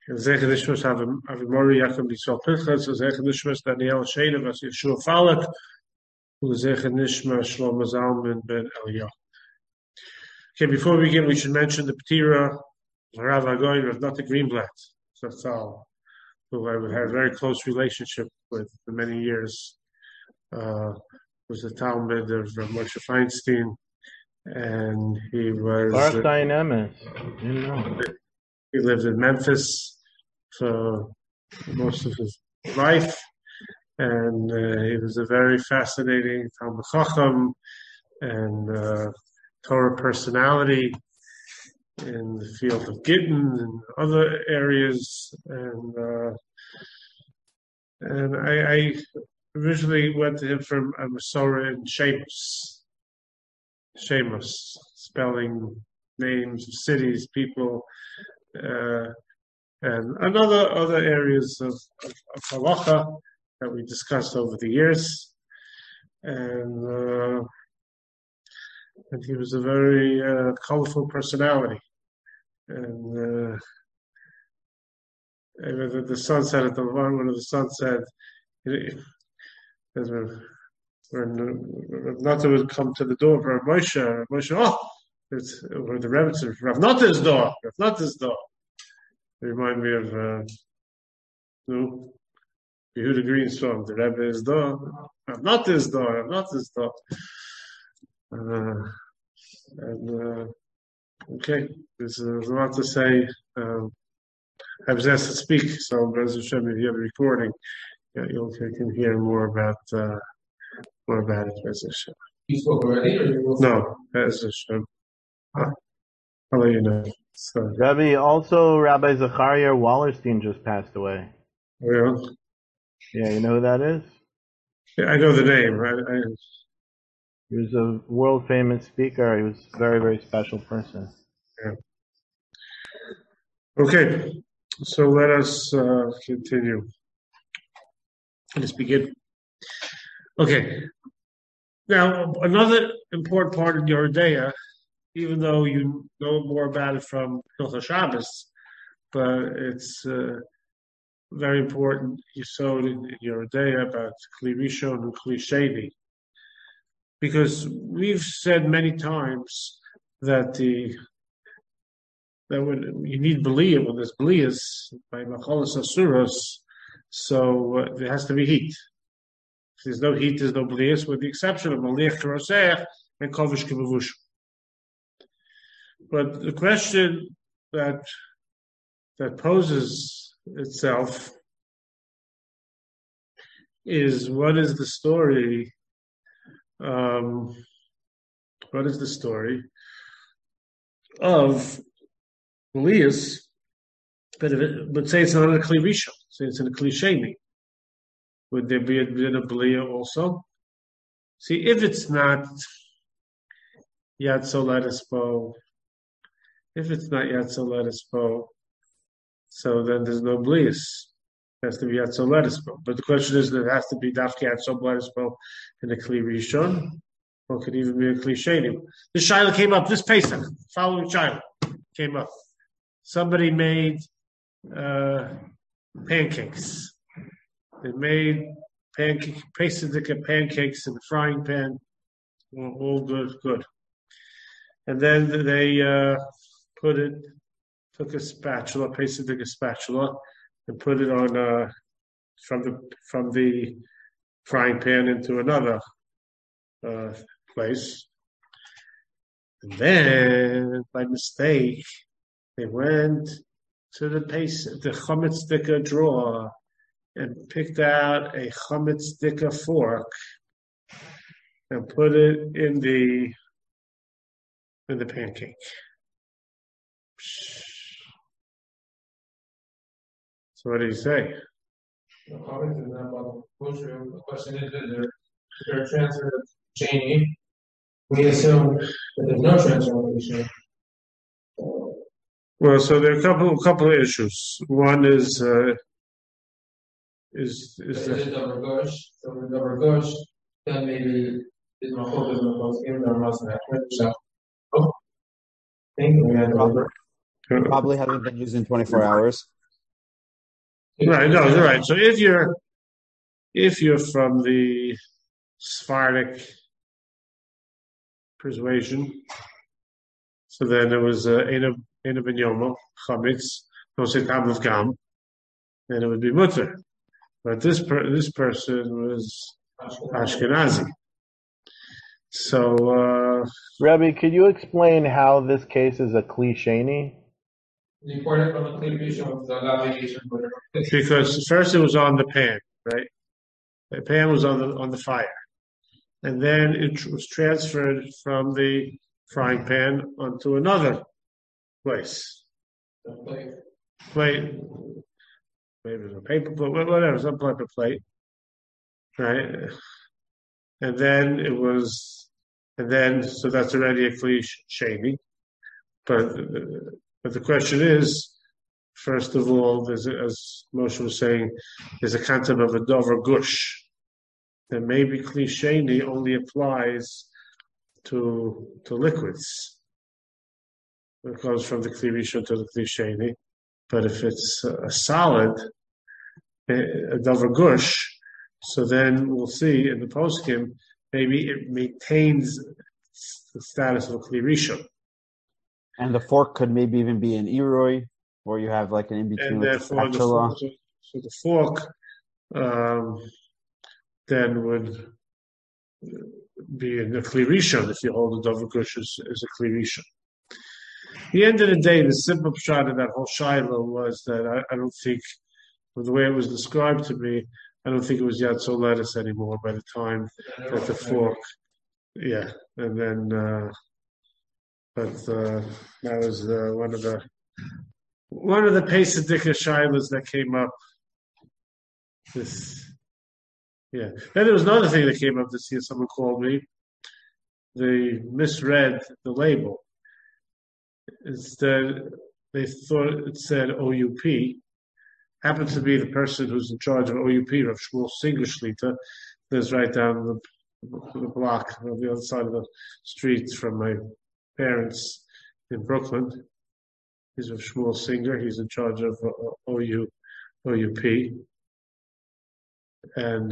Zecher Nishmas Avimori Yaakov Yisrael Pinchas, Zecher Nishmas Daniel Sheina Vas Yeshua Falak, Zecher Nishmas Shlomo Zalman Ben Eliyahu. Okay, before we begin, we should mention the Ptira Rav Agoin of Nata Greenblatt, Zatzal, who I had a very close relationship with for many years. Was a Talmud of Moshe Feinstein, and he was. He lived in Memphis for most of his life, and he was a very fascinating Talmud Chacham and Torah personality in the field of Gittin and other areas, and I originally went to him from a Masorah in Shemus, spelling names of cities, people, and other areas of halacha that we discussed over the years, and he was a very colorful personality. And the son said at the one of the son said, when Rav Nata would come to the door of Rav Moshe, or the Rebbe said, Rav Nata's door. It reminded me of Yehuda Greenstone, the Rebbe's door. Rav Nata's door. Okay, there's a lot to say. I was asked to speak, so Bez Hashem, if you have a recording, you can hear more about it. Bez Hashem. You spoke already, or you will? No, Bez Hashem. I'll let you know. So. Rabbi, also Rabbi Zachariah Wallerstein just passed away. Yeah. Yeah, you know who that is? Yeah, I know the name. He was a world famous speaker. He was a very, very special person. Yeah. Okay, so let us continue. Let's begin. Okay. Now, another important part of Yoreh De'ah, even though you know more about it from Hilchos Shabbos, but it's very important you saw it in Yoreh De'ah about Kli Rishon and Kli Sheni. Because we've said many times that when you need Beliyah, when there's Beliyahs by Macholas Asuros, so there has to be heat. If there's no heat, there's no Beliyahs, with the exception of Maliach Karosech and Kovish Kibavush. But the question that poses itself is, what is the story? What is the story of Beliyas? But say it's not in a Kli Rishon, say it's in a Kli Sheni. Would there be a Beliyah also? See, if it's not Yad Soletispo, so then there's no Beliyas. It has to be Yad Soletispo. But the question is, there has to be Dafki Yad Soletispo in a Kli Rishon, or it could even be a Kli Sheni. This Shaila came up this Pesach, following Shaila came up. Somebody made pancakes. They made pancakes in the frying pan. All good. And then they took a spatula, pasted a spatula, and put it on from the frying pan into another place. And then, by mistake, they went to the chametz sticker drawer and picked out a chametz sticker fork and put it in the pancake. So what do you say? No comment on that about kosher. The question is there a transfer of Cheney? We assume that there's no transfer of Cheney. Well, so there are a couple of issues. One is the double gush. So with double gush, then maybe is my focus on those games that are most natural. So, thank you. Probably haven't been used in 24 hours. Right, no, you're right. So if you're from the Sephardic persuasion, so then it was Eina ben Yomo, Chametz, no say Tam of Gam, and it would be Mutter. But this person was Ashkenazi. So, Rebbe, could you explain how this case is a klisheni? The important from the cleavation of the navigation, whatever. because first it was on the pan, right? The pan was on the fire, and then it was transferred from the frying pan onto another place. Plate, maybe it was a paper plate, whatever, some type of plate, right? And then so that's already a cliche. But the question is, first of all, as Moshe was saying, there's a concept of a dover gush. That maybe klisheni only applies to liquids. It goes from the kli rishon to the klisheni. But if it's a solid, a dover gush, so then we'll see in the poskim, maybe it maintains the status of a kli rishon. And the fork could maybe even be an Eroi, or you have like an in-between And with therefore, spatula. the fork then would be in the Kli Rishon if you hold the Dover Gush as a Kli Rishon. At the end of the day, the simple shot of that whole Shiloh was that I don't think, with the way it was described to me, I don't think it was Yad Soletis anymore by the time that the fork, yeah, and then, but that was one of the Pesadika Shilohs that came up. Yeah. Then there was another thing that came up this year. Someone called me. They misread the label. Instead, they thought it said OUP. Happened to be the person who's in charge of OUP, Rav Shmuel Singer Shlita, lives right down the block on the other side of the street from my parents in Brooklyn. He's Rav Shmuel Singer. He's in charge of OUP. And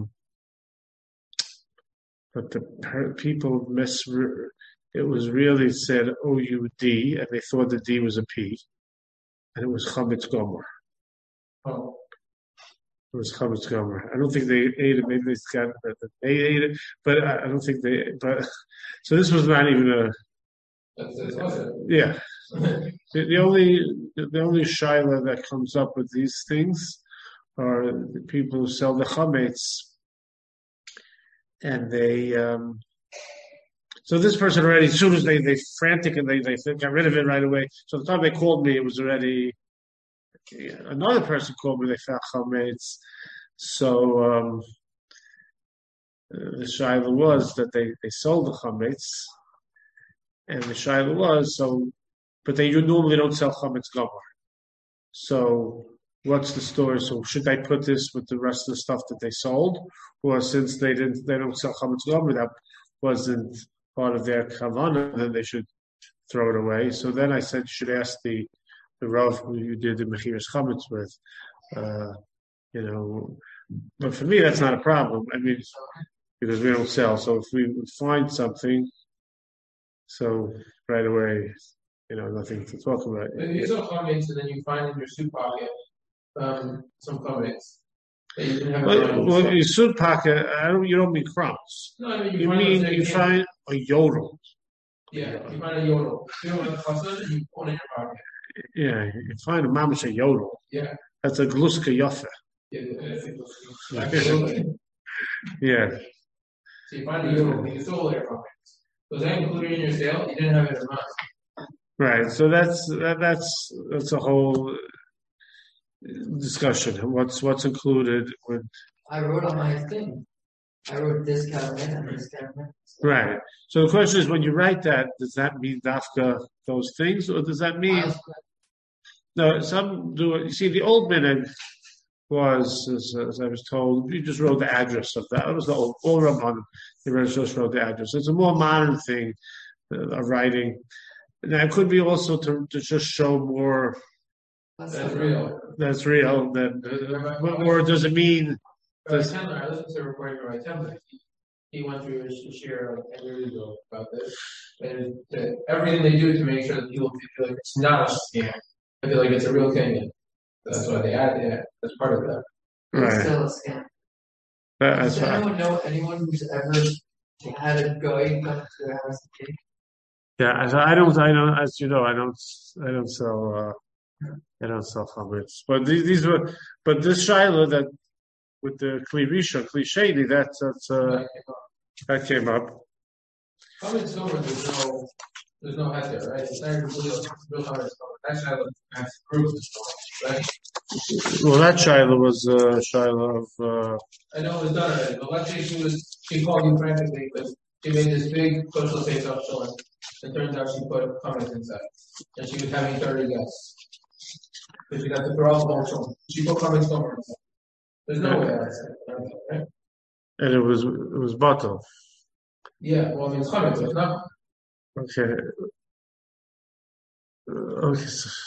but the people it was really said OUD, and they thought the D was a P, and it was Chametz Gomer. Oh. It was Chametz Gomer. I don't think they ate it. Maybe they ate it, but I don't think they. But so this was not even a. Yeah. The only shaila that comes up with these things are the people who sell the chametz, and they. So this person already, as soon as they frantic and they got rid of it right away. So the time they called me, it was already. Another person called me. They found chametz. So the shaila was that they sold the chametz, and the shaila was so, but they normally don't sell chametz gomer. So. What's the story? So should I put this with the rest of the stuff that they sold, or since they don't sell chametz gomer, that wasn't part of their kavanah, then they should throw it away. So then I said you should ask the Rav who you did the mechiras chametz with, But for me, that's not a problem. I mean, because we don't sell. So if we would find something, so right away, nothing to talk about. If you sell chametz and then you find in your suit pocket. Some comments. Well, your suit pocket, you don't mean crumbs. No, I mean you find a yodel. Yeah, you find a yodel. You don't have chassan, and you put it in your pocket. Yeah, you find a mamash a yodel. Yeah. That's a gluska yofa. Yeah. So you find a yodel, you can still your pockets. Was that included in your sale? You didn't have it in mind. Right. So that's a whole discussion. What's included with? I wrote on my thing. I wrote discount and discount. Right. So the question is, when you write that, does that mean dafka those things, or does that mean? No, some do it. You see, the old minhag was, as I was told, you just wrote the address of that. It was the old Rabbanim. You just wrote the address. It's a more modern thing of writing. Now, it could be also to just show more That's real. That's real. Then, or does it mean? Rabbi Tendler, I listened to a recording of Rabbi Tendler. He went through his share like 10 years ago about this. And everything they do to make sure that people feel like it's not a scam. I feel like it's a real thing. That's why they added it. That's part of that. It's Right. still a scam. That's Does right. anyone know anyone who's ever had a guy come to their house and take? Yeah, as you know, I don't sell chametz. But these were, but this shiloh that with the kli rishon, kli sheni, that came up. Common silver, there's no head there, right? It's not even real common silver. That's how that's proved the story, right? Well, that shiloh was shiloh of. I know it was done already, but let's say she called you frantically because she made this big social tape up showing. It turns out she put comments inside. And she was having 30 guests. So she got to throw out the whole show. She put comments somewhere inside. There's no way that's it, right? And it was bottle. Yeah, well, I mean, it's comments, so it's not. Okay. Okay.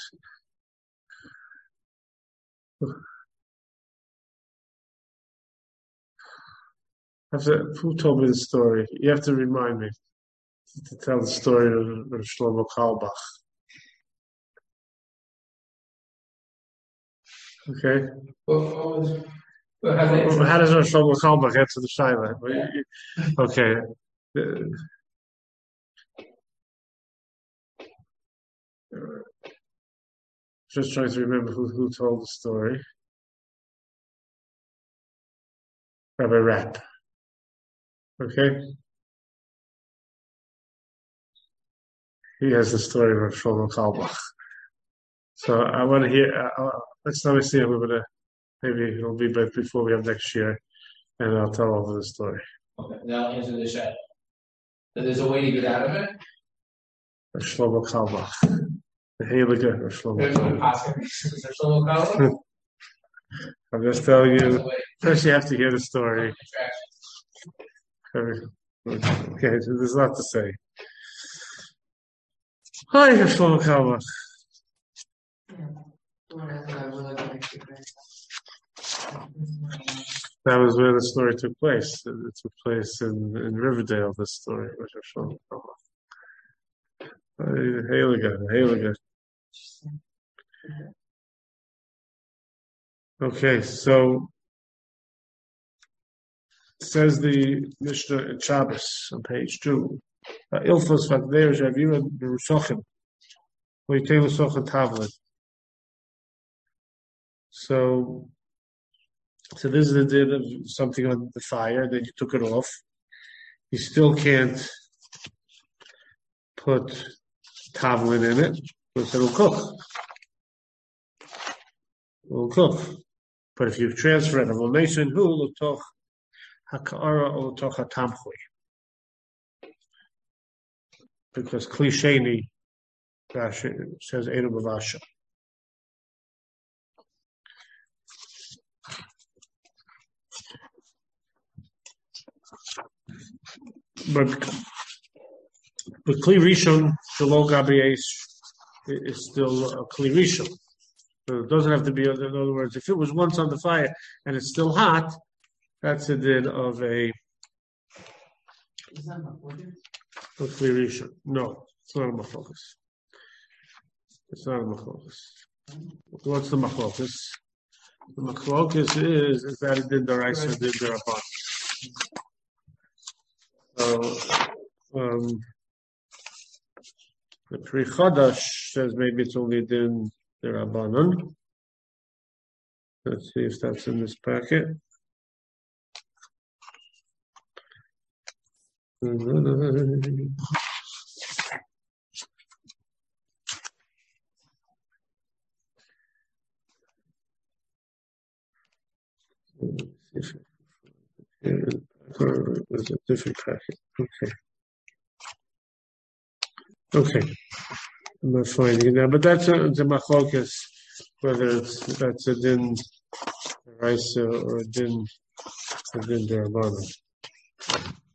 Who told me the story? You have to remind me to tell the story of Shlomo Kalbach. Okay. How does Shlomo Kalbach answer the shaila? Okay. Just trying to remember who told the story. Rabbi Rapp. Okay. He has the story of Shlomo Kalbach. So I want to hear. Next time I see him, maybe it'll be before we have next year, and I'll tell over the story. Okay, that'll answer the shed. So there's a way to get out of it? Shlomo Kalbach. The Heilige or Shlomo There's no Kalbach. possibility. Is there Shlomo Kalbach? I'm just telling you. First, you have to hear the story. Okay, so there's a lot to say. Hi, Shlomo Kalbach. That was where the story took place. It took place in Riverdale, this story. Heilige. Okay, so says the Mishnah in Shabbos on page 2. Ilfos Vakdeir Javira Berusochim. We take Rusochem Tavlin. So this is the din of something on the fire, then you took it off. You still can't put tavlin in it, because it'll cook. It'll cook. But if you transfer it, will nation who l'toch hakara or l'toch hatamchui. Because klisheni says Einu Bavasha. But Kli Rishon, the Lo Gabi is still a Kli Rishon. So it doesn't have to be, in other words, if it was once on the fire and it's still hot, that's a din of a Kli Rishon. No, it's not a machlokas. It's not a machlokas. What's the machlokas? The machlokas is that it did the rice or did the rabban. So, the Pri Chadash says maybe it's only din the Rabbanon. Let's see if that's in this packet. There's a different packet. Okay. I'm not finding it now, but that's a machlokas, whether that's a din raisa or a din derabbanan.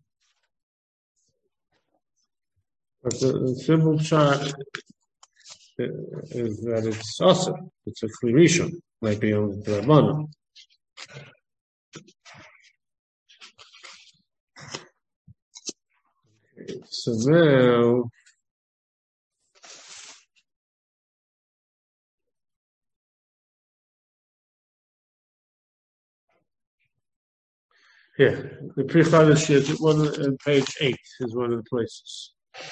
But the simple shot is that it's awesome. It's a Kli Rishon, like the Rabbanon. So now, the Pri Chadash is one on page 8 is one of the places.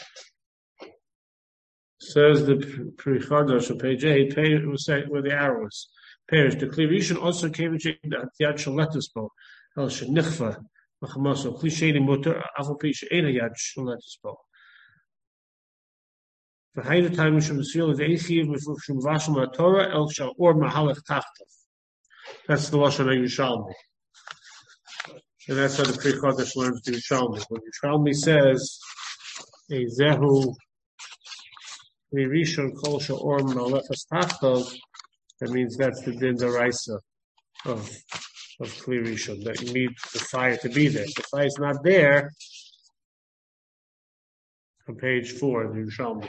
Says the Pri Chadash on page 8, it was saying where the arrow is. Parish, the Kli Rishon also came to the Yad Shaletispo, El Shenichva, Machamaso, Klisheni Mutter, Avapish, Ena Yad Shaletispo. For Haida time, Mishum Seal is Eichiv, Mishum Vashum Torah, El Shal or Mahalach Tachtav. That's the Lashon Yerushalmi. And that's how the Pri Chadash learns the Yerushalmi. When Yerushalmi says, a Zehu, Kli Rishon, Kol Shal or Malachas Tachtav, that means that's the din daraisa of Kli Rishon, that you need the fire to be there. If the fire is not there, on page 4, the Yerushalmi.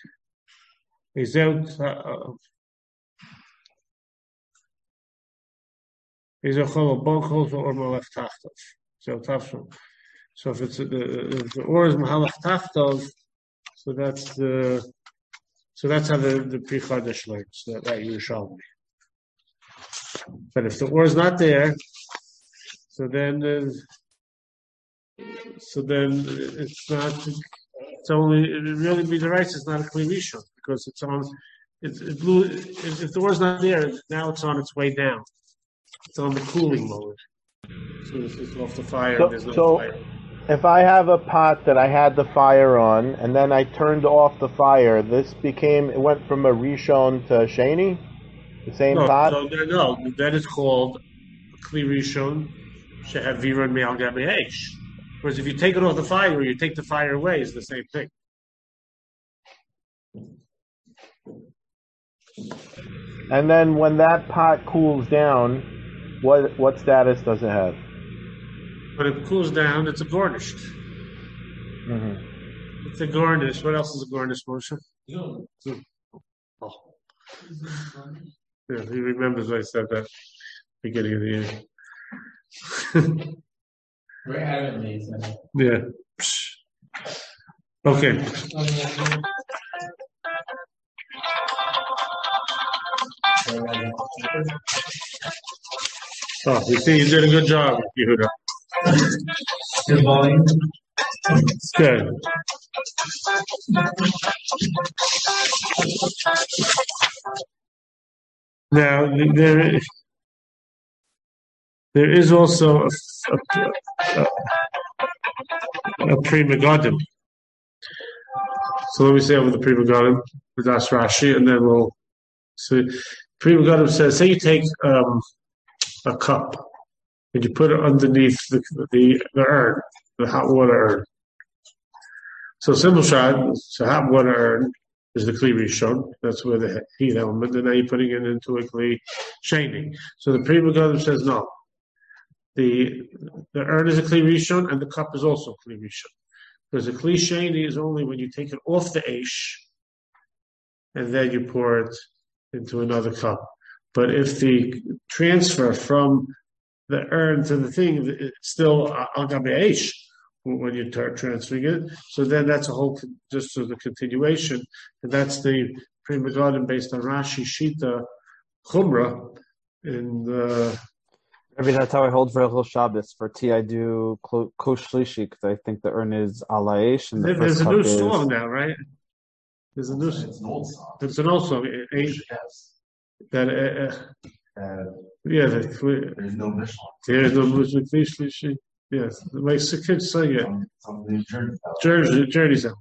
So if if the or is mahalach tachtov, so that's how the Pri Chadash learns that Yerushalmi. But if the or is not there, so then it's not. It's only it really be the rice. It's not a Kli Rishon because it's on. It blew. If the or is not there, now it's on its way down. It's on the cooling mode. So it's off the fire. There's no fire. If I have a pot that I had the fire on, and then I turned off the fire, it went from a Rishon to a Sheni? The same pot? No, that is called Kli Rishon Shehav Viron Me'al Gabi Eish. Whereas if you take it off the fire or you take the fire away, it's the same thing. And then when that pot cools down, what status does it have? When it cools down, it's a garnished. Mm-hmm. It's a garnish. What else is a garnish, Moshe? Oh. Yeah, he remembers I said that beginning of the year. Very adamantly, he said. Yeah. Okay. Oh, you see, you did a good job, Yehuda. Good volume. Good. Now, there is also a Pri Megadim. So let me say over the Pri Megadim with Das Rashi, and then we'll see. Pri Megadim says, say you take a cup and you put it underneath the urn, the hot water urn. So simple shot, so hot water urn is the Kli Rishon. That's where the heat element, and now you're putting it into a Kli Sheni. So the Pri Megadim says no. The urn is a Kli Rishon and the cup is also Kli Rishon. Because the Kli Sheni is only when you take it off the Eish and then you pour it into another cup. But if the transfer from the urn to the thing, it's still al gabe eish when you transferring it. So then that's a whole, just as a continuation. And that's the Pri Megadim based on Rashi Shita Chumrah in the... Maybe that's how I hold for Hilchos Shabbos. For tea, I do Kosh Shlishi because I think the urn is ala eish. And there's a new song now, right? There's a new song. It's an old song. It's an old song. There's no Mishnah. There's no Mishnah. Yes, my kids sing it. Journey's out.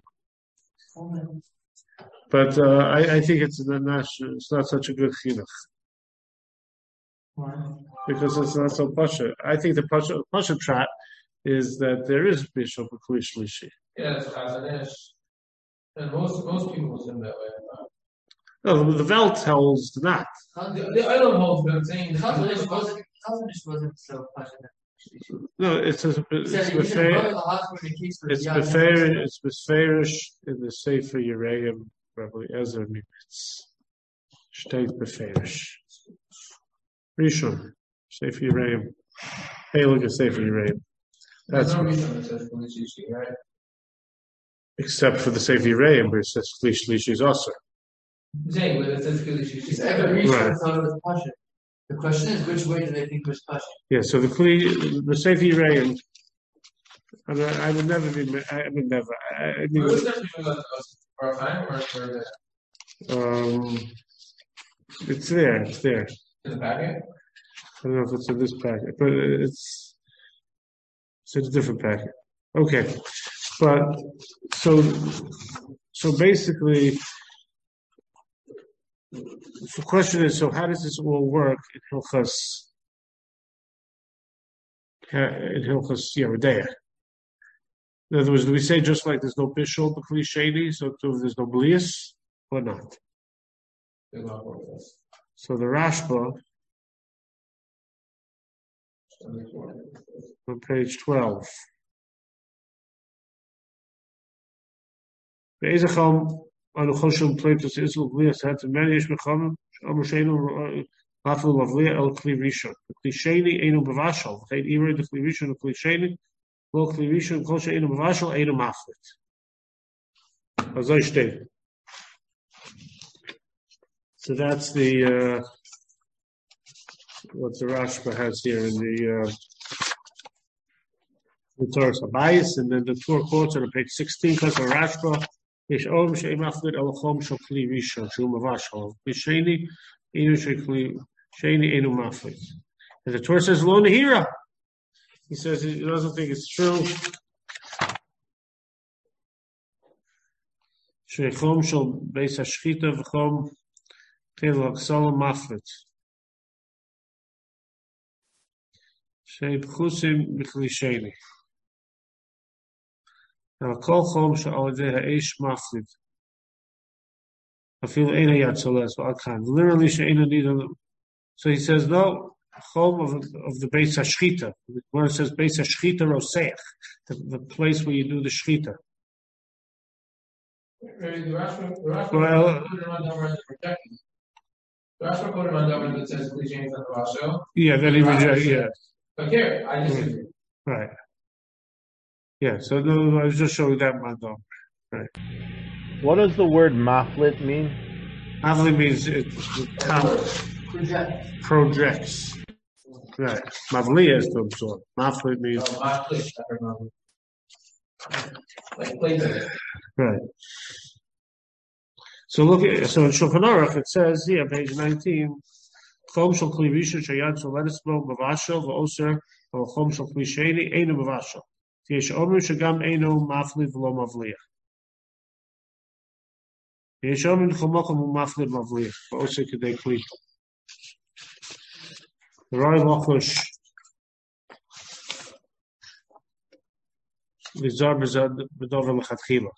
But I think it's not such a good chinuch. Because it's not so pasha. I think the pasha trap is that there is bishop of Kli Shlishi. Yeah, it's Chazanish. And most people assume that way. No, the Vel tells not. I don't hold, but I'm saying the Chazanish wasn't so passionate. No, it's beferish in the Sefer Yereim Rabbi Ezer Mimitz. Steht beferish. Rishon, Sefer Yereim. Hey, look at Sefer Yereim. There's That's no reason it says Kli Shlishi, right? except for the Sefer Yereim, where it says Kli Shlishi is also. I'm saying when it says Kli Shlishi, It's every reason Right. thought it was Pasha. The question is, which way do they think was Pasha? Yeah, so the Sefer Yereim, I would never be, I would never, I where was mean, that people for a time or for the it's there. in the packet? I don't know if it's in this packet, but it's in a different packet. Okay, but so basically, the question is: so how does this all work in Hilchos Yeridea? In other words, do we say just like there's no bishul b'kli sheni, so there's no blias, or not? So the Rashba on page 12. Be'ezacham anu choshim pleitos isl blias had to manage mechamim shamu sheinu lafil lavlia el kli rishon. Kli sheni einu b'vashal. V'chein imer de kli rishon kli sheni lo kli rishon kol sheinu b'vashal einu maflit. Azay shtei. So that's the what the Rashba has here in the Torah Sabayis, and then the Torah quotes on page 16 because the Rashba is Om Shei Maflid El Chom Shel Kli Rishon Shel Mavashal B'Sheni Inu Shei Sheni Enu Maflid. And the Torah says Lo Nehira. He says he doesn't think it's true. Shei Chom Shel Beis Hashchita V'Chom Tel Haksal Maflid. Shei B'chusim B'Kli Sheni. Now, kol chom she'al yedei ha'esh maflid. Afil ein hayad soles v'alkan. Literally, she'eina nida. So he says, no, chom of the Beis HaShchita. Where it says Beis HaShchita Roseach, the place where you do the shchita. The Rashba Well, put it on number as rejected. The Rashba put it on number that says Kli Sheni on the Vasho. yeah, then he rejects, yeah, But here, I disagree. right. Yeah, so no, I was just showing that mandam. Right. What does the word maflit mean? Maflit means it projects. Right. Mavliya is to absorb. Maflit means My place, I remember. Like places. right. So look at in Shulchan Aruch it says here, page 19, Chom shel kli rishon sheyad soledes bo b'vashel v'oser or chom shel kli sheni einu b'vashel. Yesh omer shegam einu maflid v'lo mavliya. Yesh omer chomokom u'maflid mavliya v'oser kedei kli. The Rai Lachush v'zar b'dover l'chatchila.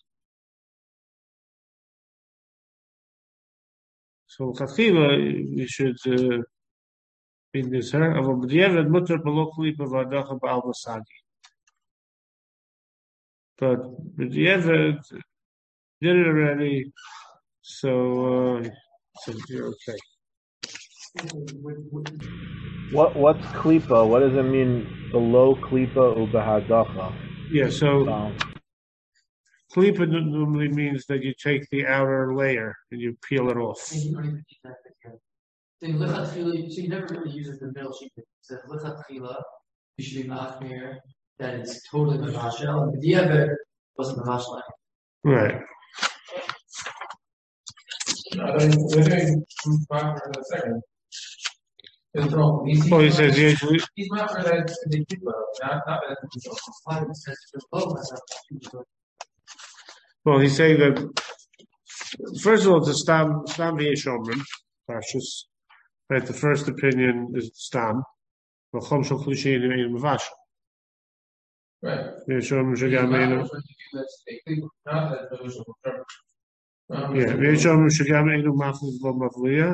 So l'chatchila you should be nizher. Aval b'diavad mutar b'lo kli b'vadacha b'al basagi. But b'diavad did it already, so you're okay. What's klipa? What does it mean below klipa ubahadacha? Yeah, so klipa normally means that you take the outer layer and you peel it off. So you never really uses the middle sheet. It says lichatchila, you should be machmir, that it's totally mavashel, and the other wasn't mavashel. Right. No, we're doing for the second. It's wrong. Well, he says usually. He's not for that in the people, not that in the Well, he's saying that first of all, it's a stam v'yeshomrim, Pashas. Right, the first opinion is stam. V'chom shel kli sheni einu mavashel. Right. V'yeshomrim shegam einu. Yeah, Yeah. v'yeshomrim shegam einu maflid v'lo mavliya.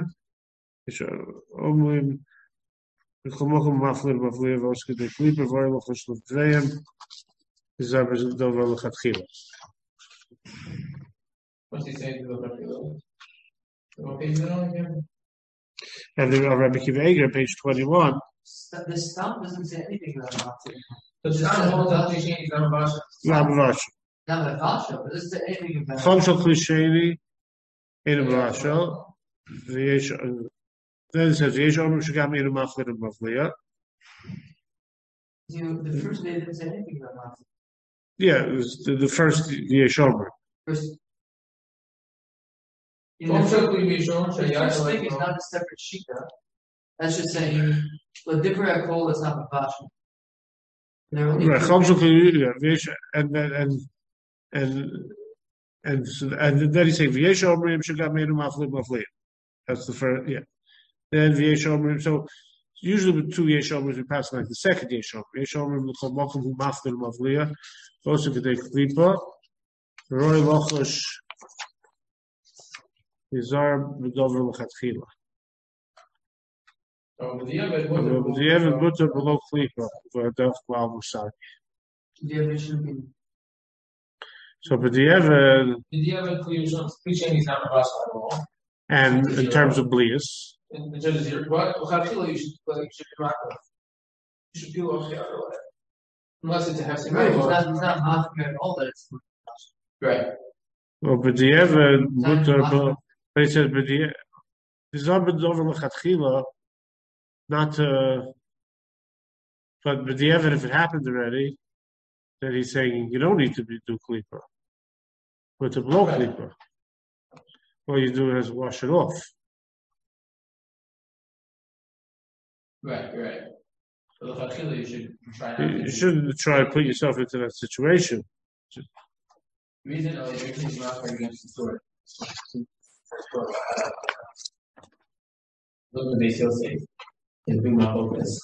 Omrim v'chomokom maflid mavliya v'osker de kli b'voi l'chosh l'vdeyim. Zar b'dover l'chatchila. What's he saying to the Rabbi? What page is it on again? And the Rabbi Akiva Eiger, page 21. The stump doesn't say anything about Matzah. So the Stam holds out the change on Vasha. Lamavasha. Not about Vasha, but it doesn't say anything about Chomshal Klisheni, in Mavasha. Then it says, Yesh Omer Shagam in Maflir and Mavliya. The first day didn't say anything about Matzah. Yeah, it was the first Yesh Omer. First, The first thing is not a separate shita. That's just saying, but different alcohol is not Mavasha. Right, Chomshal Klisheni, and then he's saying, Yesh Omer Shagam in Maflir Mavliya. That's the first, yeah. Then Yesh Omer, so usually with two Yesh Omers we pass like the second Yesh Omer. Yesh Omer l'chol makom hu maftir mavliya, also kedei klipa, roy lochosh yizar b'dover l'chatchila. The Evan butter below klipa v'adaf b'al musar. So, but the Evan, and in terms of blias. In terms of your what? You should peel off the other way. Unless it's a hefty right, it's not mafia at all that it's right. Well, but the Evan butter, but he said, but the Zabed over l'chatchila, not but the Evan, if it happened already, then he's saying you don't need to do klipa, but to blow klipa, all you do is wash it off. Right. So you should try. You shouldn't try to put yourself into that situation. Reason is not against the story. Look what they still say. And bring my focus.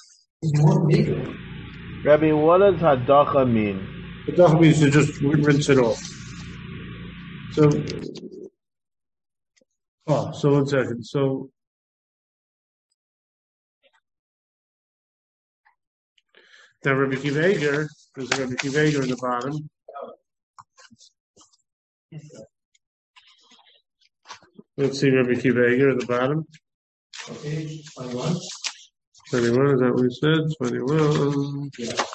Rabbi, what does hadacha mean? Hadacha means to just rinse it off. So 1 second. So then Rabbi Akiva Eiger, there's Rabbi Akiva Eiger in the bottom. Let's see Rabbi Akiva Eiger at the bottom. Okay, 21. 21, is that what we said? 21. Yeah.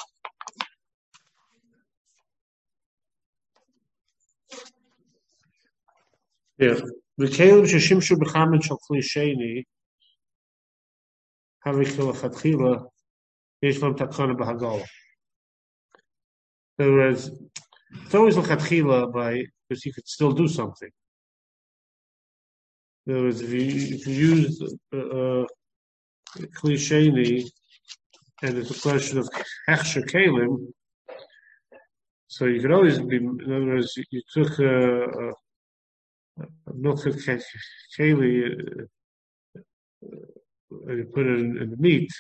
Yeah. The Kalim Sheshimshu B'chamen Shal Kli Sheni Havikil Achatchila Yesh Lam Takana B'Hagala. In other words, it's always L'achatchila because you could still do something. In other words, if you use Kli Sheni and it's a question of Hechsher Kalim, so you could always be, in other words, you took a milk keli and you put it in the meat,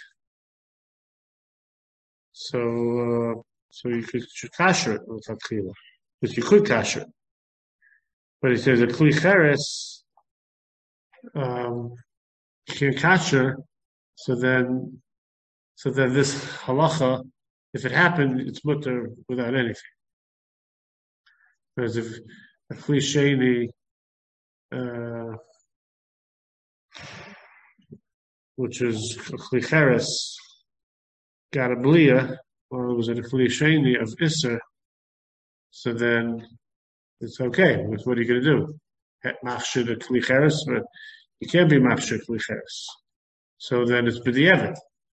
so you should kasher it with hatchila, but you could kasher it. But he says a kli cheres, you can't kasher. So then this halacha, if it happened, it's mutter without anything. Whereas if a kli sheni, which is a kli cheres, got a bliya, or it was a kli sheni of iser, so then it's okay. What are you going to do? Machshir a kli cheres, but you can't be machshir kli cheres. So then it's b'di'evet.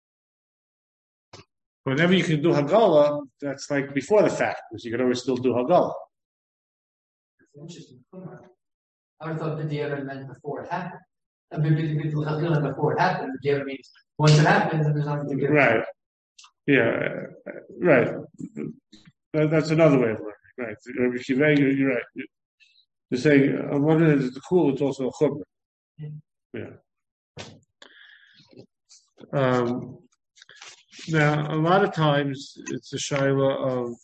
Whenever you can do Hagala, that's like before the fact, because you can always still do Hagala. That's interesting. I would have thought b'di'evet meant before it happened. I mean, before it happened, b'di'evet means once it happens, then there's nothing to give. Right. Yeah. Right. That's another way of learning. Right. You're right. You're saying on one hand it's cool, it's also a chumrah. Yeah. Now, a lot of times it's a shaila of.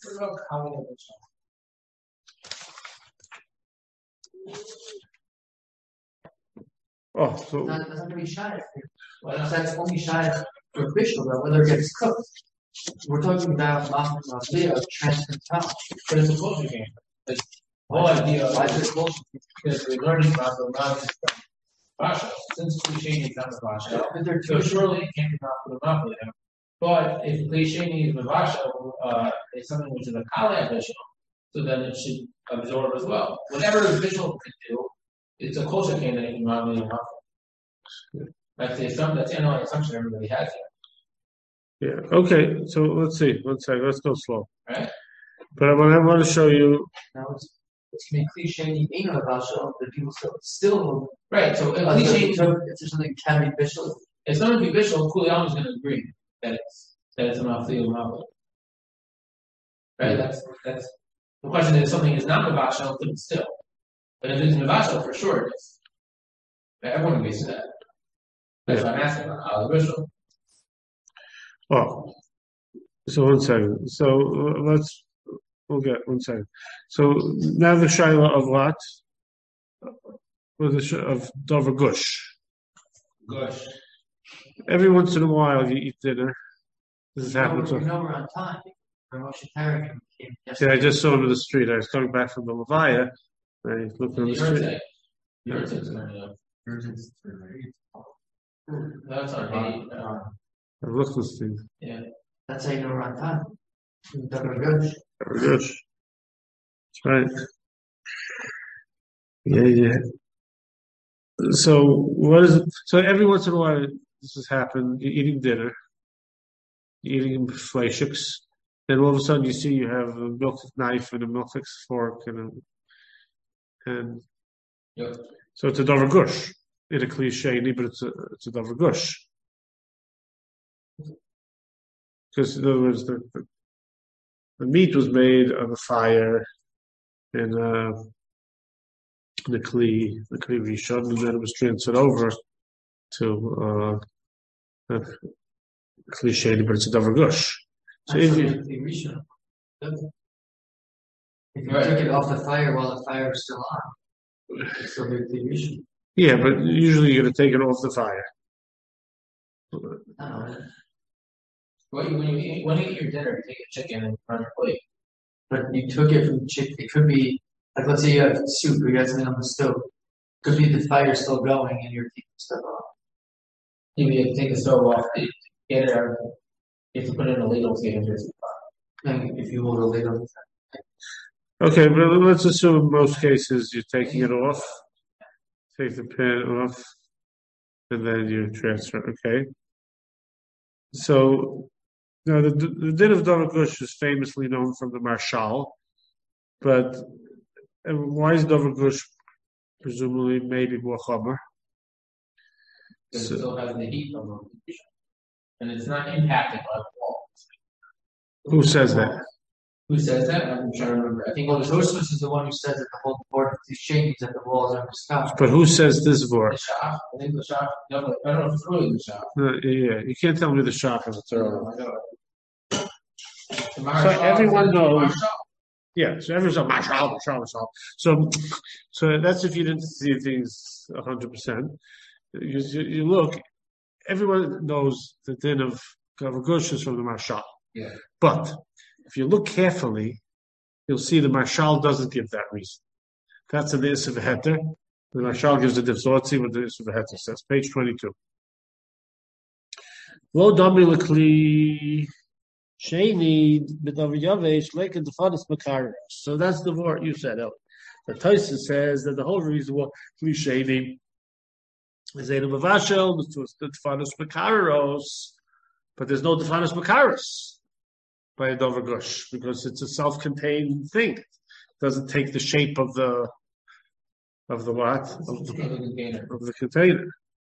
Oh, so That's not going to be shy. Well, that's only shy for official, but whether it gets cooked. We're talking about of transfer time. But it's a closure game. whole idea Why is it bullshit? because we're learning about the non since cliche is not Mavashel, But they're so two surely it can't be not for the Mavashel. But if cliche is Mavashel, it's something which is a Kale visual, so then it should absorb as well. Whatever the visual can do, it's a kosher candidate in Mavashel and Mavashel. That's the underlying assumption everybody has here. Yeah. Okay. So let's see. One second. Let's go slow. Right? But I want to show you. now it's made cliche ain't about show, but people still Right. So if if cliche, there's something can be visual. if someone be visual, Kuliam is going to agree that it's an Mavashel Mavashel. Right? That's the question is something is not Mavashel, but it's still. But if it's Mavashel, for sure it is. Right? Everyone agrees to that. That's what I'm asking about the visual. Oh. So one second. So we'll get 1 second. So now the shaila of what? Of Dover Gush. Gush. Every once in a while you eat dinner. This has happened. We know we're on time. Promotion Tarek came See, I just saw him in the street. I was coming back from the Levaya. And he's looking on the street. That's our date. I looked this thing. Yeah. That's how you know we're on time. Dover Gush. Dover Gush. That's right. Yeah. So what is it? So every once in a while this has happened. You're eating dinner. You're eating fleischiks. Then all of a sudden you see you have a milk knife and a milk fork and Yep. so it's a Dover Gush. In a cliche, but it's a Dover Gush. Because in other words, the meat was made on the fire in the Kli Rishon, and then it was transferred over to cliche, but it's a Dover Gush. So if you took it off the fire while the fire was still on, it's still the Rishon. yeah, but usually you're going to take it off the fire. When you eat your dinner, you take a chicken and put it on your plate. But you took it from chicken. It could be like, let's say you have soup or you got something on the stove. It could be the fire still going and you're taking stuff off. You have to take the stove off, get it out. You have to put it in a ladle to get into the pot. And if you hold a lid on the Okay, but let's assume in most cases you're taking it off. Take the pan off, and then you transfer. Okay. So now the din of Dover Gush is famously known from the Marshal, but why is Dover Gush presumably maybe more chomer? It still has the heat of it, and it's not impacted by the wall. Who says that? Who says that? I'm trying to remember. I think Well, the Tosfos is the one who says that the whole board of these shakings that the walls are discussed. But who says this the word? shop. I think the shop. No, I don't know if it's really the shop. Yeah, you can't tell me the shop is a third. So everyone knows. Yeah, so everyone's Marshal. So that's if you didn't see things 100%. You look. Everyone knows the din of Dover Gush is from the Marshal. Yeah. But if you look carefully, you'll see the Marshal doesn't give that reason. That's an Issa V'Heter. The Marshal gives a diff. So let's see what the Issa V'Heter says. Page 22. Lo dami l'kli sheni b'davar yavesh leikin defanis makaros. So that's the word you said. The Taisa says that the whole reason why kli sheni is a mavashel the defanis makaros, but there's no defanis makaros by a Dover Gush because it's a self-contained thing. It doesn't take the shape of the what? Of the container.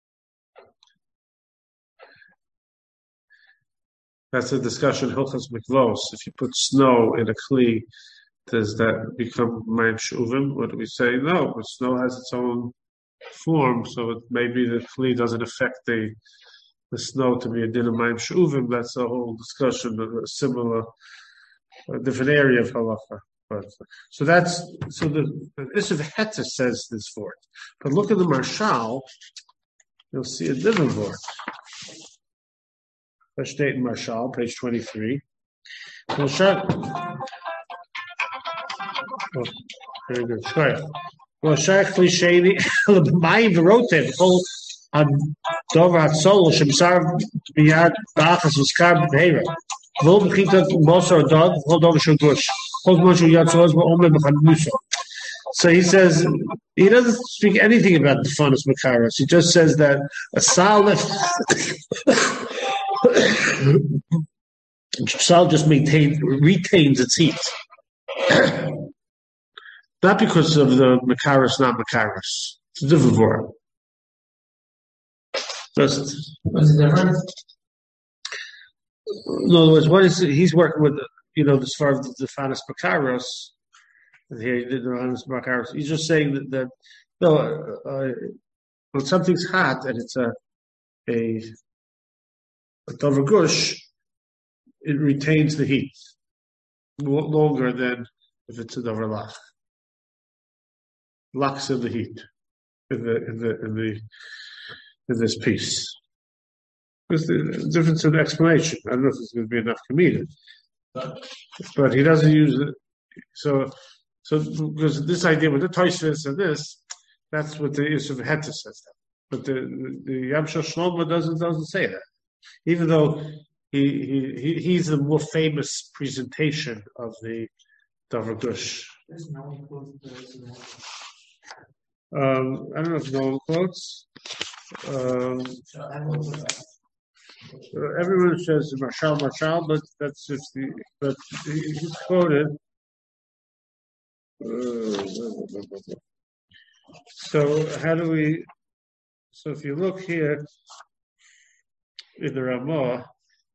That's a discussion, Hilchas Mikvos. If you put snow in a kli, does that become Mayim Shuvim? What do we say? No, but snow has its own form, so maybe the kli doesn't affect the snow to be a din of Mayim Shuvim. That's a whole discussion, a similar, different area of halacha. So the Issa V'Heter says this for it. But look at the Marshal, you'll see a different word. Let's state in Marshal, page 23. Very good. Sorry. Well, Shaykh Klisheni, my Verote, whole Dover Hatzol, Shemsar Miyad Bachas was carved Beira. Vol begint dat Moser dog, hold over Shugush. Hold Moshe Yatzos, but only Musa. So he says he doesn't speak anything about the funus Makaros. He just says that a salif sal just retains its heat. Not because of the Makaros, not Makaros. It's a different word. Just What's the difference? in other words, what is he's working with? As far as the Fanas Makaros. Here he did the Fanas Makaros. He's just saying that when something's hot and it's a Dover Gush, it retains the heat longer than if it's a Dover Lach. Locks in the heat in this piece. There's the difference in explanation. I don't know if it's going to be enough comedian, but he doesn't use it. So because this idea with the Tosfos and this, that's what the Yisuf Heta says. But the Yamshel Shlomo doesn't say that, even though he's the more famous presentation of the Dover Gush. I don't know if no one quotes. Everyone says Marshal, but that's just but he's quoted. So how do we? So if you look here in the Ramah,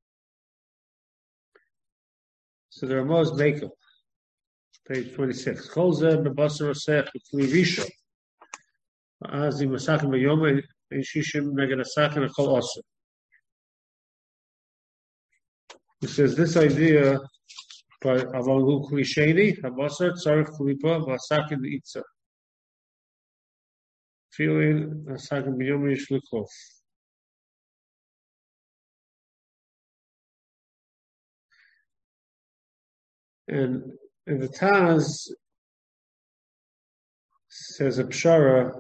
so the Ramah is Mekel, page 26. Kol zeh b'basar osech b'kli rishon. Az im asakim b'yom shishim neged asakim akol osir. He says this idea by Avalu Klisheni, Habasar, Tzarech Kulipa, Vasakin Itza. Feeling Asakin Biyomi Shlikov. And in the Taz says a Pshara,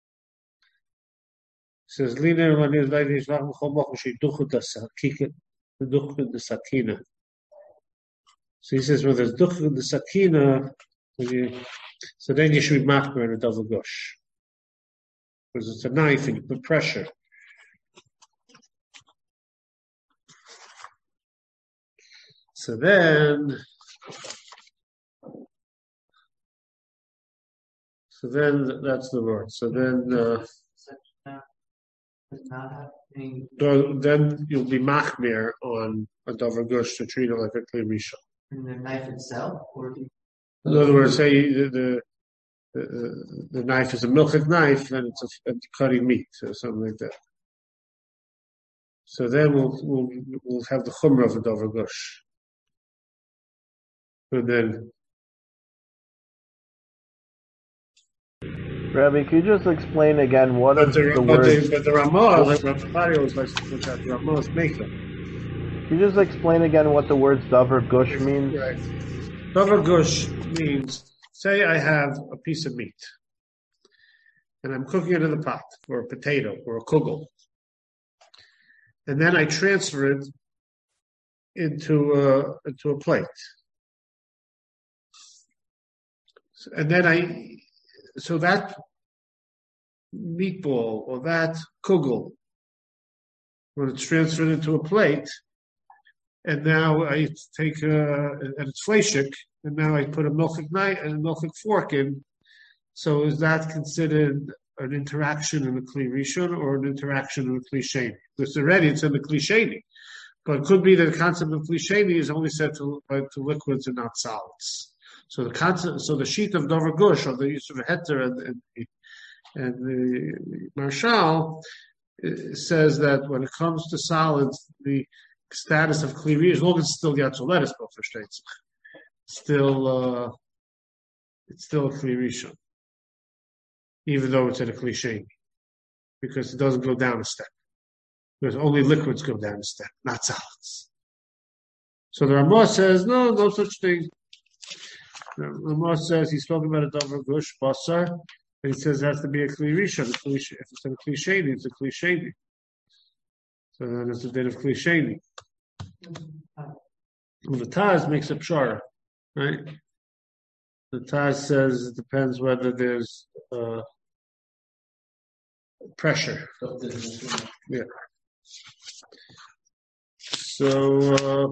says Liner Manir Laidish Vach Mchomach Shiduchut the Sakina. So he says, well, there's duch the Sakina, so then you should be machmer in a double gush. Because it's a knife and you put pressure. So then that's the word. So then you'll be machmir on a Dover Gush to treat it like a Kli Rishon. And the knife itself, or in other words, say the knife is a milchik knife and it's a cutting meat or something like that. So then we'll have the chumrah of a Dover Gush. And then Rabbi, could you just explain again what is the word? But the Ramah, like Rabbi Fari always likes to put out, the Ramah is maker. Can you just explain again what the word Dover Gush means? Right. Dover Gush means, say I have a piece of meat, and I'm cooking it in the pot, or a potato, or a kugel. And then I transfer it into a plate. And then so that meatball or that kugel, when it's transferred into a plate, and now I take and it's fleshik, and now I put a milchik knife and a milchik fork in. So is that considered an interaction in the Kli Rishon or an interaction in the Kli Sheni? Because already it's in the Kli Sheni, but it could be that the concept of Kli Sheni is only said to liquids and not solids. So the concept, so the sheet of Dover Gush or the use of a heter and the Marshal says that when it comes to solids, the status of Kli Rishon, as long as it's still Yatzoletis, it's still a Kli Rishon, even though it's in a Kli Sheni, because it doesn't go down a step. Because only liquids go down a step, not solids. So the Ramah says, no such thing. Ramah says he's spoken about a Dover Gush Basar, and he says it has to be a Kli Rishon. If it's a Kli Sheni, it's a Kli Sheni. So then it's a din of Kli Sheni. Well, the Taz makes a pshara, right? The Taz says it depends whether there's pressure. Yeah. So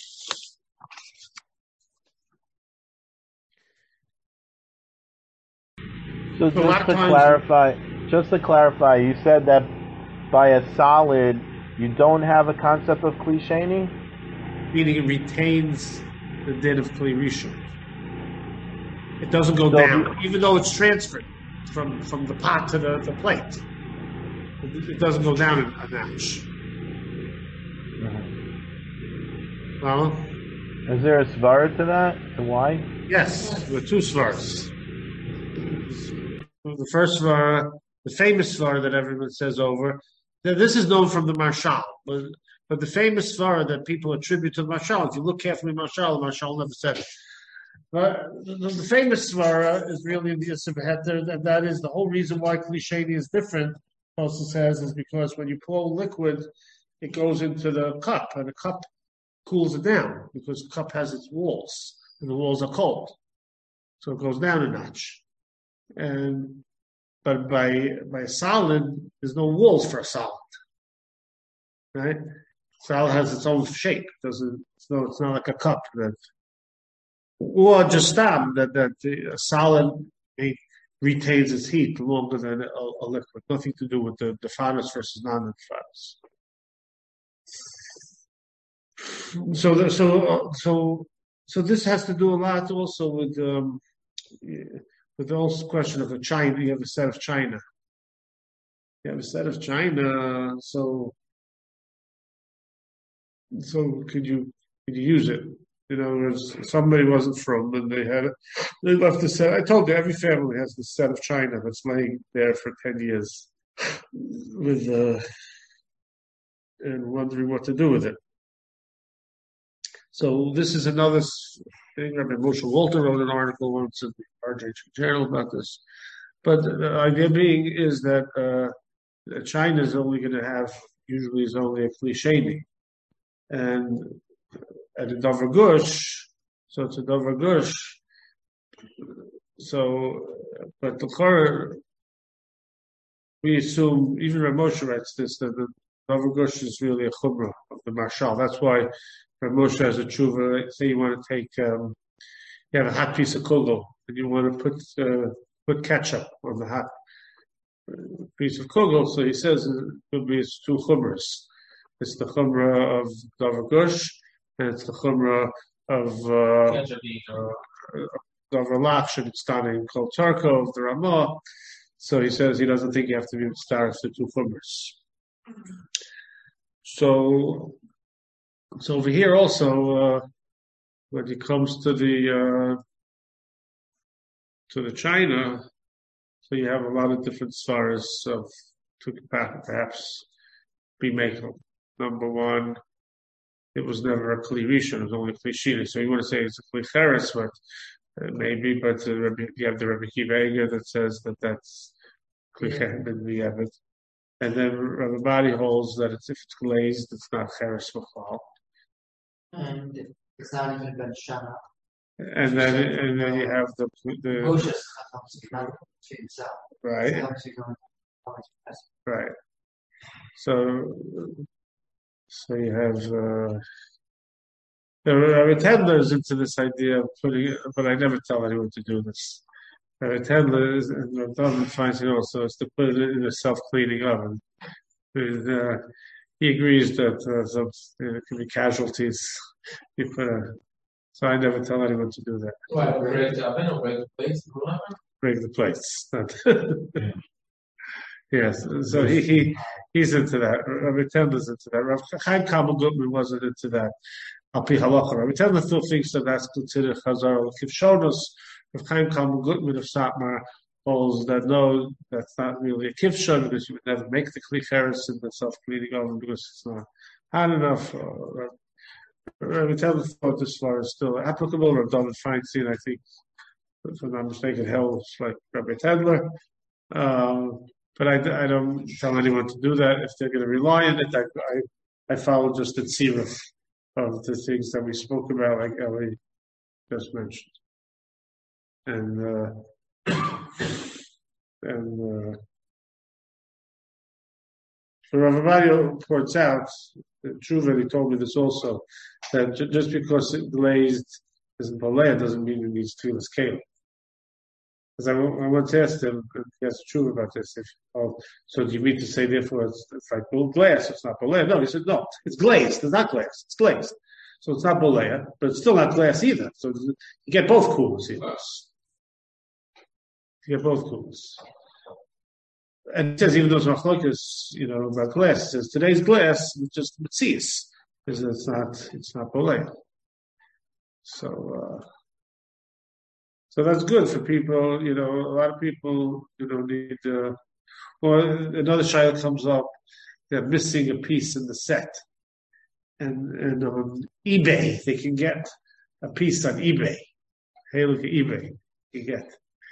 So a lot just of to times- clarify, you said that by a solid, you don't have a concept of klisheni? meaning it retains the din of Kli Rishon. It doesn't go So down, even though it's transferred from the pot to the plate. It doesn't go down a notch. Well, Is there a svara to that? To why? yes, with two svars. The first svar, the famous svar that everyone says over, this is known from the Marshal, but the famous svar that people attribute to the Marshal, if you look carefully at Marshal never said it. But the famous svara is really in the Yisr Beheter, and that is the whole reason why Klisheni is different, also says, is because when you pour liquid, it goes into the cup, and the cup cools it down, because the cup has its walls, and the walls are cold. So it goes down a notch. But by a solid, there's no walls for a solid. Right? Solid has its own shape. It's not like a cup that, or just stop that a solid retains its heat longer than a liquid. Nothing to do with the fadas versus non-fadas. So this has to do a lot also with the whole question of a china. You have a set of china. You have a set of china. So could you use it? You know, somebody wasn't from, and they left the set. I told you every family has this set of china that's laying there for 10 years, and wondering what to do with it. So this is another thing. Rabbi Moshe Walter wrote an article once in the RJ Journal about this. But the idea being is that China is only going to have, usually is only a Klisheni. And at a Dover Gush, so it's a Dover Gush. So, but the Torah, we assume, even Rav Moshe writes this, that the Dover Gush is really a chumrah of the Marshal. That's why Rav Moshe has a tshuva. Say you want to take, you have a hot piece of kugel, and you want to put ketchup on the hot piece of kugel. So he says it's two chumras. It's the chumrah of Dover Gush, and it's the chumrah of Dover Lach, and it's done in Kol Tarko of the Ramah. So he says he doesn't think you have to be started to two chumras. So over here also, when it comes to the China, so you have a lot of different svaras to perhaps be making. Number one, it was never a Kli Rishon, it was only a Kli Sheni. So you want to say it's a Kli Cheres, but maybe, but you have the Rebbe Kiva Eger that says that that's Kli Cheres, and we have it. And then Rabbi Badi holds that if it's glazed, it's not Cheres Machal. And it's not even Ben Shana. And then you have the Moshe's not himself. right. Right. So you have Rabbi Tendler is into this idea of putting it, but I never tell anyone to do this. Rabbi Tendler is, and Rabbi Tendler finds it also, is to put it in a self-cleaning oven. He agrees that there can be casualties. You put so I never tell anyone to do that. Why, break the oven or break the plates? Break the plates. Yes, so he's into that. Rabbi Tendler's into that. Rav Chaim Kalman Gutman wasn't into that. Alpi halacha. Rabbi Tendler still thinks that that's considered chazar kivshonos. Rav Chaim Kalman Gutman of Satmar holds that no, that's not really a kivshon because you would never make the kli cheres in the self-cleaning oven because it's not hot enough. Rabbi Tendler thought this far is still applicable. Rav David Feinstein, I think, if I'm not mistaken, held like Rabbi Tedler. But I don't tell anyone to do that. If they're going to rely on it, I follow just the tziruf of the things that we spoke about, like Eli just mentioned. And so Rav Avadia points out, Truva, he told me this also, that just because it glazed isn't Boleh doesn't mean it needs Tfilas Kelim. Because I once asked him, he has true about this. So do you mean to say therefore it's like glass? It's not bolea? No, he said no. It's glazed. It's not glass. It's glazed. So it's not bolea, but it's still not glass either. So you get both coolers here. You get both coolers. And it says even though it's machlokas, about glass, it says today's glass is just mitzias, because it's not bolea. So that's good for people. A lot of people, need. Or another child comes up, they're missing a piece in the set, and on eBay they can get a piece on eBay. Hey, look at eBay, you get.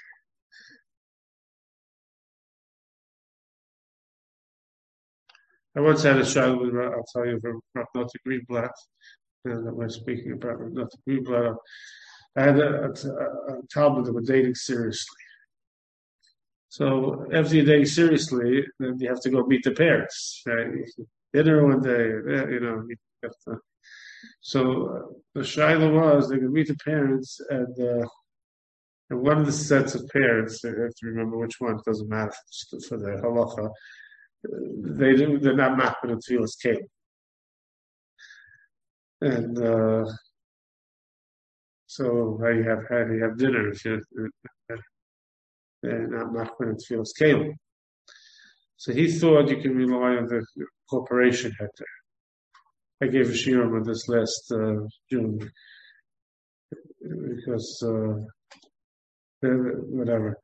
I once had a child with, I'll tell you, from Ratnata Greenblatt, that we're speaking about Ratnata Greenblatt. I had a Talmud that were dating seriously. So after you're dating seriously, then you have to go meet the parents. Right? Dinner one day, you have to. So the shaila was they could meet the parents, and one of the sets of parents, I have to remember which one, it doesn't matter for the halacha, they're not machmir and tfilas kelim. And so how do you have dinner if you're not machmir and tfilas kelim? So he thought you can rely on the corporation head there. I gave a shiur on this last June because whatever.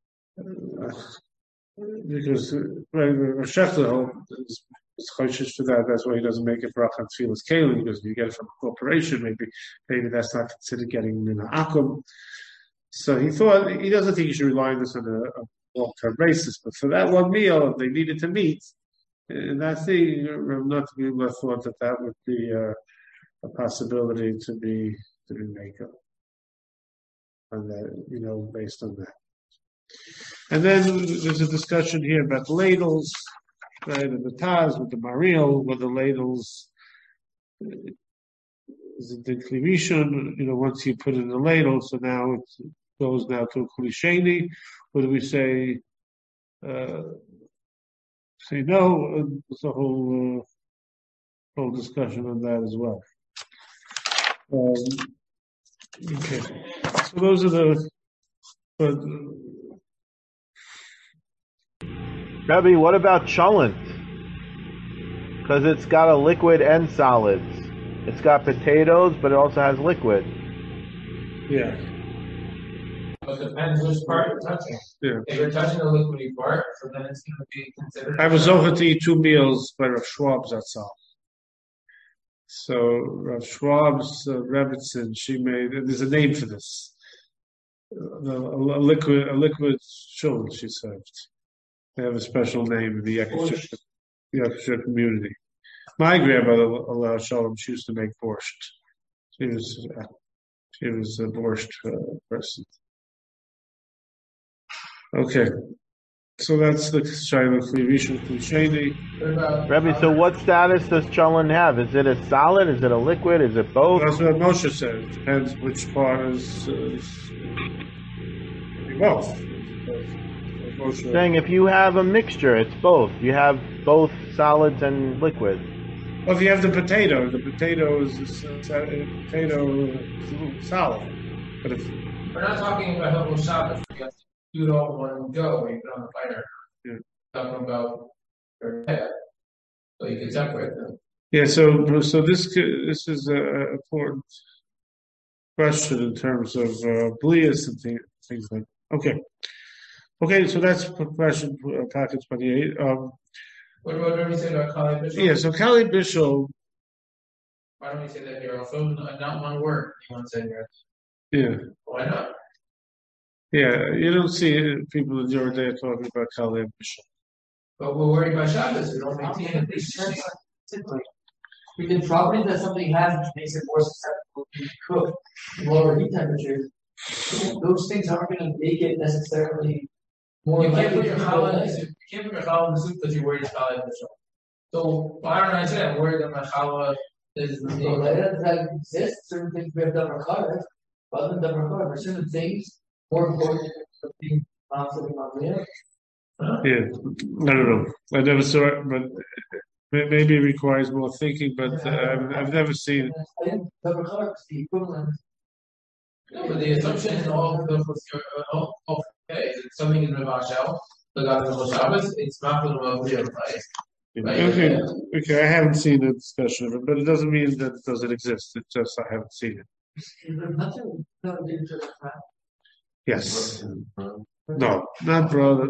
Because Shechtel is choshesh for that. That's why he doesn't make it bracha and tfilas kelim, because if you get it from a corporation, maybe that's not considered getting min ha'akum. So he thought he doesn't think you should rely on this on a long-term basis. But for that one meal, they needed to meet. And I think not to be thought that would be a possibility to be made up, on that, based on that. And then there's a discussion here about ladles, right? And the Taz with the Mariel, with the ladles is it the Klivishon, once you put in the ladle, so now it goes now to a Klisheni, or do we say no? There's a whole discussion on that as well. Okay, so those are Rebbe, what about cholent? Because it's got a liquid and solids. It's got potatoes, but it also has liquid. Yeah. But it depends which part you're touching. Yeah. If you're touching the liquidy part, so then it's going to be considered. I was over to eat 2 meals by Rav Schwab's outside. So Rav Schwab's Rebbitzin, she made. There's a name for this. A liquid cholent she served. They have a special name in the Yakshir community. My grandmother, Allah Shalom, she used to make borscht. She was a borscht person. Okay, so that's the Shaila Klivishon Klisheni. Rebbe, so what status does cholent have? Is it a solid? Is it a liquid? Is it both? That's what Moshe said. It depends which part is both. Saying if you have a mixture, it's both. You have both solids and liquids. Well, if you have the potato is solid. But if we're not talking about Hilchos Shabbos, you have to do it all in one go when you put on the fire. Yeah. We're talking about your head, so you can separate them. Yeah. So this is an important question in terms of blias and things like that. Okay, so that's question package 28. What about we say about Kali Bishul? Yeah, so Kali Bishul. Why don't we say that here also? Not one word. You want to say here? Yeah. Why not? Yeah, you don't see people in your day talking about Kali Bishul. But we're worried about Shabbos. We don't maintain it. Simply, because property that something has which makes it more susceptible to cook lower heat temperatures, those things aren't going to make it necessarily more You can't likely put your to challah cook. in the soup. You can't put your challah in the soup because you're worried about it. So why don't I say I'm worried that my challah is So being that exists, certain things we have done recovered, other than done recovered, but certain things more important than being sitting on there. Yeah, I don't know. I never saw it, but maybe it requires more thinking. But I've never seen it. I think done recovered is the equivalent. No, but the assumption is all okay. It's something in the Mashal, the God of Shabbos, it's not for the real, right? Okay, okay. I haven't seen a discussion of it, but it doesn't mean that it doesn't exist. It's just I haven't seen it. There's nothing to that. Yes. No, not brother.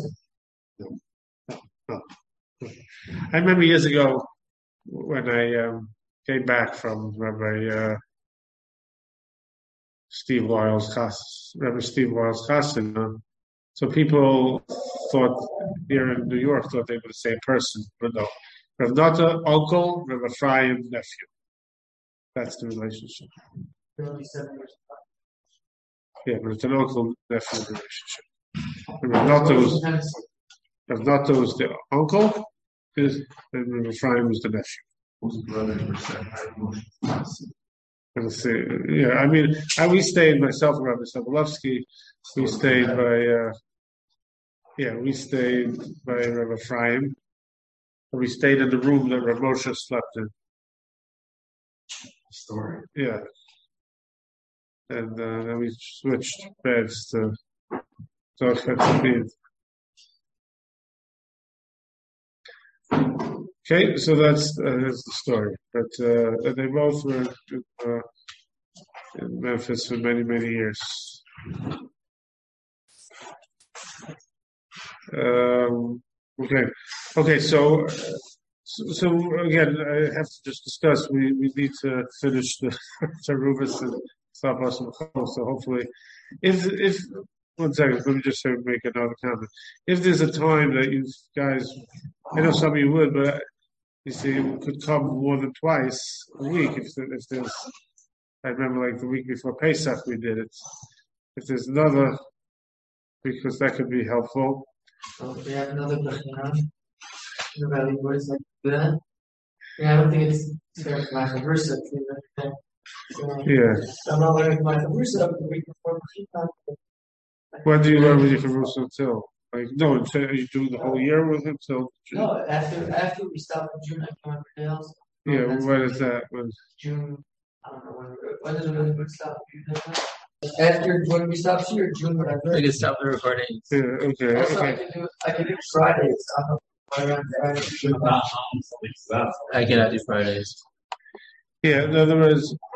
No. I remember years ago when I came back from Rabbi Steve Wiles' class, Rabbi Steve Wiles' class, so people thought here in New York thought they were the same person, but no. Rav Nata, uncle, Rav Ephraim, nephew. That's the relationship. 37 years. Yeah, but it's an uncle nephew relationship. Rav Nata was the uncle, and Rav Ephraim was the nephew. Whose brothers were sent And see, yeah, I mean, we stayed myself and Rabbi Sobolovsky. We stayed by Rabbi Ephraim. We stayed in the room that Rav Moshe slept in. story. Yeah. And then we switched beds to Tzad. Okay, so that's the story. But they both were in Memphis for many, many years. Okay. So again, I have to just discuss. We need to finish the Terubis and stop us. So hopefully, if 1 second, let me just make another comment. If there's a time that you guys, I know some of you would, but you see, you could come more than twice a week. If there's, I remember like the week before Pesach we did it. If there's another, because that could be helpful. We have another question now. The value words like that. Yeah, I don't think it's fair to my versa. Yeah. I'm not learning my versa the week before. When do you learn with your Caruso until? Like, no, you do the whole year with him till June? No, after we stop in June, I come up for Dales. Yeah, when is that? June, I don't know when does it really stop? After when we stop here, June, whatever. We can stop the recording. Yeah, okay. Also, I can do Fridays. I cannot do Fridays. Yeah, in other words,